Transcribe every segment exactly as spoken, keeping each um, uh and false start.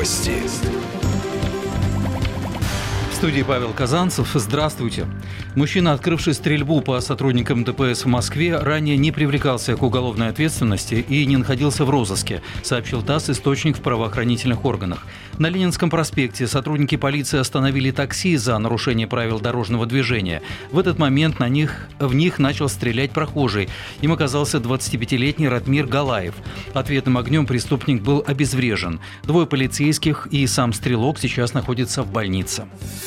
Новости. В студии Павел Казанцев. Здравствуйте. Мужчина, открывший стрельбу по сотрудникам ДПС в Москве, ранее не привлекался к уголовной ответственности и не находился в розыске, сообщил ТАСС источник в правоохранительных органах. На Ленинском проспекте сотрудники полиции остановили такси за нарушение правил дорожного движения. В этот момент на них, в них начал стрелять прохожий. Им оказался двадцатипятилетний Ратмир Галаев. Ответным огнем преступник был обезврежен. Двое полицейских и сам стрелок сейчас находятся в больнице.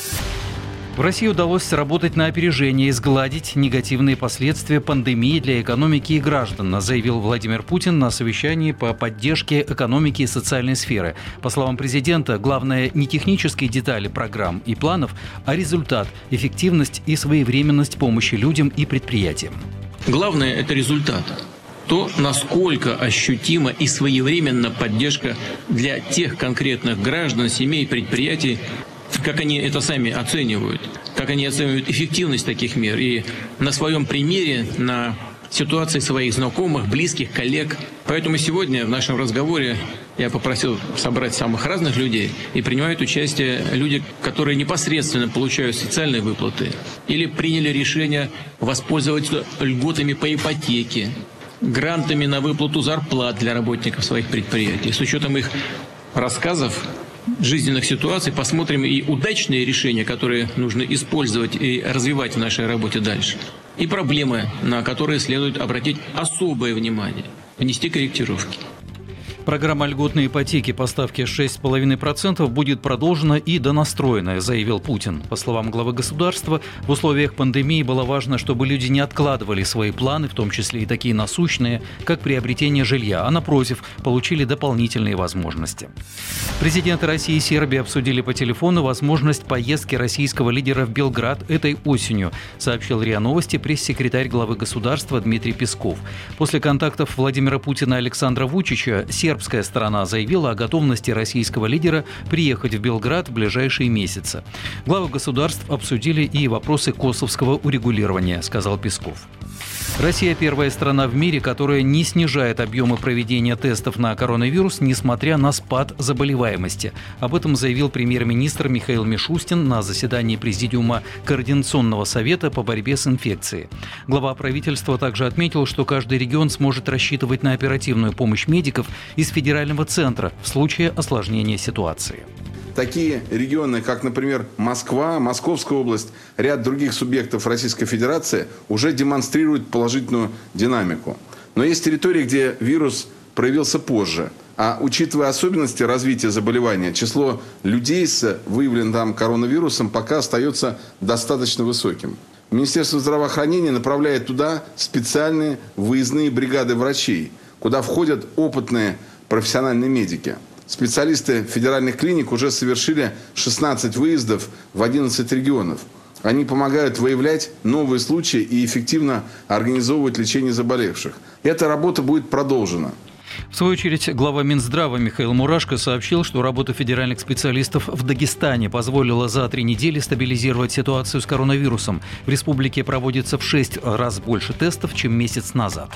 В России удалось сработать на опережение и сгладить негативные последствия пандемии для экономики и граждан, заявил Владимир Путин на совещании по поддержке экономики и социальной сферы. По словам президента, главное не технические детали программ и планов, а результат, эффективность и своевременность помощи людям и предприятиям. Главное – это результат. То, насколько ощутима и своевременна поддержка для тех конкретных граждан, семей, предприятий, как они это сами оценивают, как они оценивают эффективность таких мер. И на своем примере, на ситуации своих знакомых, близких, коллег. Поэтому сегодня в нашем разговоре я попросил собрать самых разных людей, и принимают участие люди, которые непосредственно получают социальные выплаты или приняли решение воспользоваться льготами по ипотеке, грантами на выплату зарплат для работников своих предприятий. С учетом их рассказов, жизненных ситуаций, посмотрим и удачные решения, которые нужно использовать и развивать в нашей работе дальше, и проблемы, на которые следует обратить особое внимание, внести корректировки. Программа льготной ипотеки по ставке шесть целых пять десятых процента будет продолжена и донастроена, заявил Путин. По словам главы государства, в условиях пандемии было важно, чтобы люди не откладывали свои планы, в том числе и такие насущные, как приобретение жилья, а напротив, получили дополнительные возможности. Президенты России и Сербии обсудили по телефону возможность поездки российского лидера в Белград этой осенью, сообщил РИА Новости пресс-секретарь главы государства Дмитрий Песков. После контактов Владимира Путина и Александра Вучича сербская сторона заявила о готовности российского лидера приехать в Белград в ближайшие месяцы. Главы государств обсудили и вопросы косовского урегулирования, сказал Песков. Россия – первая страна в мире, которая не снижает объемы проведения тестов на коронавирус, несмотря на спад заболеваемости. Об этом заявил премьер-министр Михаил Мишустин на заседании Президиума Координационного совета по борьбе с инфекцией. Глава правительства также отметил, что каждый регион сможет рассчитывать на оперативную помощь медиков из федерального центра в случае осложнения ситуации. Такие регионы, как, например, Москва, Московская область, ряд других субъектов Российской Федерации уже демонстрируют положительную динамику. Но есть территории, где вирус проявился позже. А учитывая особенности развития заболевания, число людей с выявленным там коронавирусом пока остается достаточно высоким. Министерство здравоохранения направляет туда специальные выездные бригады врачей, куда входят опытные профессиональные медики. Специалисты федеральных клиник уже совершили шестнадцать выездов в одиннадцать регионов. Они помогают выявлять новые случаи и эффективно организовывать лечение заболевших. Эта работа будет продолжена. В свою очередь, глава Минздрава Михаил Мурашко сообщил, что работа федеральных специалистов в Дагестане позволила за три недели стабилизировать ситуацию с коронавирусом. В республике проводится в шесть раз больше тестов, чем месяц назад.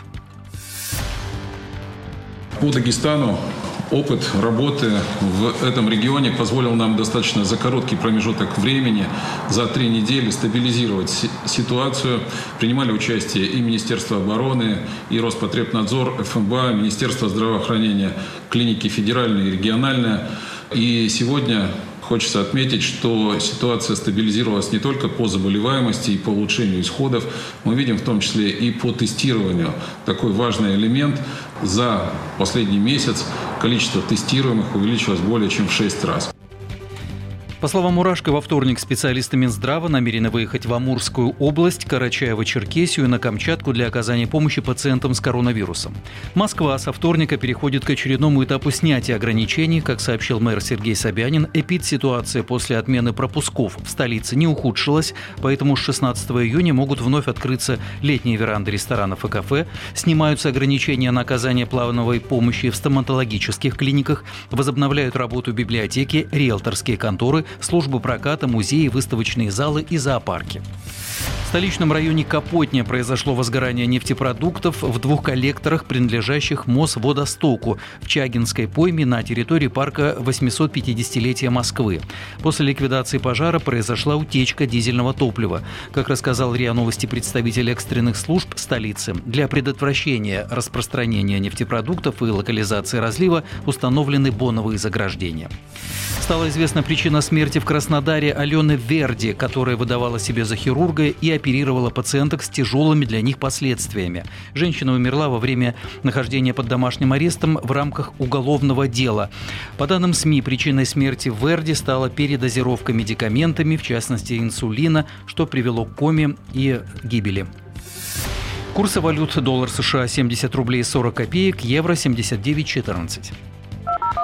По Дагестану опыт работы в этом регионе позволил нам достаточно за короткий промежуток времени, за три недели, стабилизировать ситуацию. Принимали участие и Министерство обороны, и Роспотребнадзор, эф эм бэ а, Министерство здравоохранения, клиники федеральные и региональные. И сегодня хочется отметить, что ситуация стабилизировалась не только по заболеваемости и по улучшению исходов. Мы видим в том числе и по тестированию такой важный элемент. За последний месяц количество тестируемых увеличилось более чем в шесть раз. По словам Мурашко, во вторник специалисты Минздрава намерены выехать в Амурскую область, Карачаево-Черкесию и на Камчатку для оказания помощи пациентам с коронавирусом. Москва со вторника переходит к очередному этапу снятия ограничений. Как сообщил мэр Сергей Собянин, эпидситуация после отмены пропусков в столице не ухудшилась, поэтому с шестнадцатого июня могут вновь открыться летние веранды ресторанов и кафе, снимаются ограничения на оказание плановой помощи в стоматологических клиниках, возобновляют работу библиотеки, риэлторские конторы, службы проката, музеи, выставочные залы и зоопарки. В столичном районе Капотня произошло возгорание нефтепродуктов в двух коллекторах, принадлежащих Мосводостоку в Чагинской пойме на территории парка восьмисотпятидесятилетия Москвы. После ликвидации пожара произошла утечка дизельного топлива. Как рассказал РИА Новости представитель экстренных служб столицы, для предотвращения распространения нефтепродуктов и локализации разлива установлены боновые заграждения. Стала известна причина смерти в Краснодаре Алены Верди, которая выдавала себя за хирурга и оперировала пациенток с тяжелыми для них последствиями. Женщина умерла во время нахождения под домашним арестом в рамках уголовного дела. По данным СМИ, причиной смерти Верди стала передозировка медикаментами, в частности инсулина, что привело к коме и гибели. Курсы валют: доллар США семьдесят рублей сорок копеек, евро семьдесят девять четырнадцать.